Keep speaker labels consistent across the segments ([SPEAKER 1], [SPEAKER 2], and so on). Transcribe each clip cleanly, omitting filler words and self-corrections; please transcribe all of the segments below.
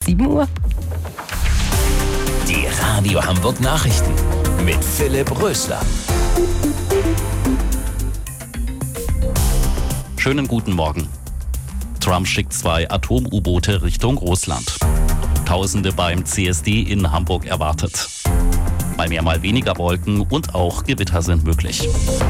[SPEAKER 1] 7 Uhr.
[SPEAKER 2] Die Radio Hamburg Nachrichten mit Philipp Rösler.
[SPEAKER 3] Schönen guten Morgen. Trump schickt 2 Atom-U-Boote Richtung Russland. Tausende beim CSD in Hamburg erwartet. Mal mehr, mal weniger Wolken und auch Gewitter sind möglich.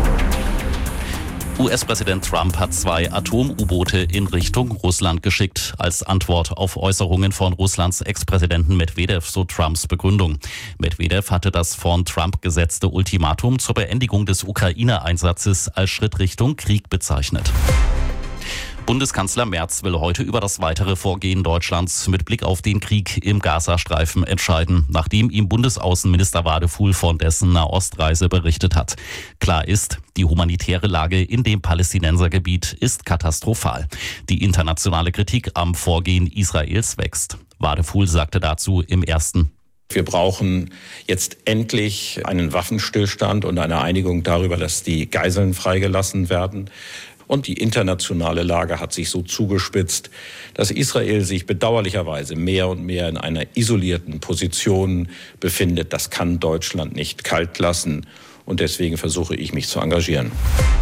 [SPEAKER 3] US-Präsident Trump hat 2 Atom-U-Boote in Richtung Russland geschickt, als Antwort auf Äußerungen von Russlands Ex-Präsidenten Medwedew, so Trumps Begründung. Medwedew hatte das von Trump gesetzte Ultimatum zur Beendigung des Ukraine-Einsatzes als Schritt Richtung Krieg bezeichnet. Bundeskanzler Merz will heute über das weitere Vorgehen Deutschlands mit Blick auf den Krieg im Gazastreifen entscheiden, nachdem ihm Bundesaußenminister Wadefuhl von dessen Nahostreise berichtet hat. Klar ist, die humanitäre Lage in dem Palästinensergebiet ist katastrophal. Die internationale Kritik am Vorgehen Israels wächst. Wadefuhl sagte dazu im Ersten:
[SPEAKER 4] Wir brauchen jetzt endlich einen Waffenstillstand und eine Einigung darüber, dass die Geiseln freigelassen werden. Und die internationale Lage hat sich so zugespitzt, dass Israel sich bedauerlicherweise mehr und mehr in einer isolierten Position befindet. Das kann Deutschland nicht kalt lassen. Und deswegen versuche ich, mich zu engagieren.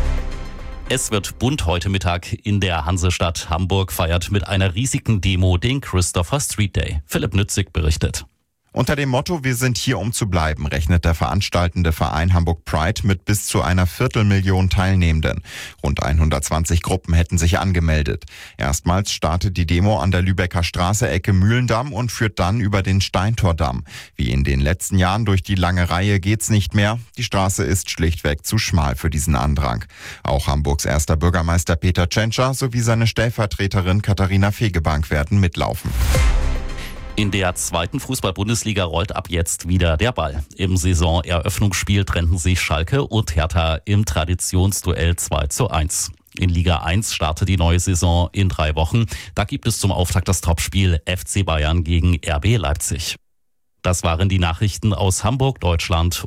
[SPEAKER 3] Es wird bunt heute Mittag in der Hansestadt. Hamburg feiert mit einer riesigen Demo den Christopher Street Day. Philipp Nützig berichtet.
[SPEAKER 5] Unter dem Motto „Wir sind hier, um zu bleiben" rechnet der veranstaltende Verein Hamburg Pride mit bis zu einer 250.000 Teilnehmenden. Rund 120 Gruppen hätten sich angemeldet. Erstmals startet die Demo an der Lübecker Straße Ecke Mühlendamm und führt dann über den Steintordamm. Wie in den letzten Jahren durch die lange Reihe geht's nicht mehr. Die Straße ist schlichtweg zu schmal für diesen Andrang. Auch Hamburgs erster Bürgermeister Peter Tschentscher sowie seine Stellvertreterin Katharina Fegebank werden mitlaufen.
[SPEAKER 3] In der 2. Fußball-Bundesliga rollt ab jetzt wieder der Ball. Im Saisoneröffnungsspiel trennten sich Schalke und Hertha im Traditionsduell 2:1. In Liga 1 startet die neue Saison in 3 Wochen. Da gibt es zum Auftakt das Topspiel FC Bayern gegen RB Leipzig. Das waren die Nachrichten aus Hamburg, Deutschland